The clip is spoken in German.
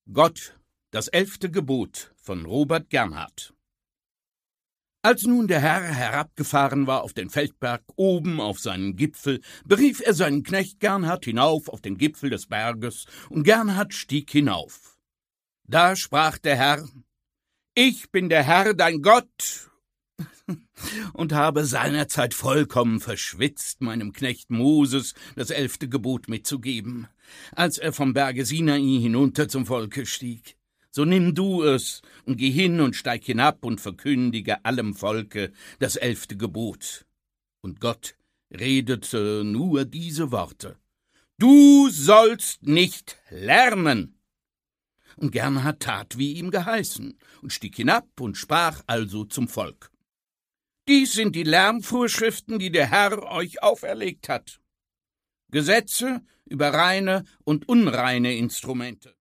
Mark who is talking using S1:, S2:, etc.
S1: Gott, das 11. Gebot von Robert Gernhardt. Als nun der Herr herabgefahren war auf den Feldberg, oben auf seinen Gipfel, berief er seinen Knecht Gernhardt hinauf auf den Gipfel des Berges, und Gernhardt stieg hinauf. Da sprach der Herr: Ich bin der Herr, dein Gott, und habe seinerzeit vollkommen verschwitzt, meinem Knecht Moses das 11. Gebot mitzugeben, als er vom Berge Sinai hinunter zum Volke stieg. So nimm du es und geh hin und steig hinab und verkündige allem Volke das 11. Gebot. Und Gott redete nur diese Worte: Du sollst nicht lärmen. Und Gernhardt tat, wie ihm geheißen, und stieg hinab und sprach also zum Volk: Dies sind die Lärmvorschriften, die der Herr euch auferlegt hat. Gesetze über reine und unreine Instrumente.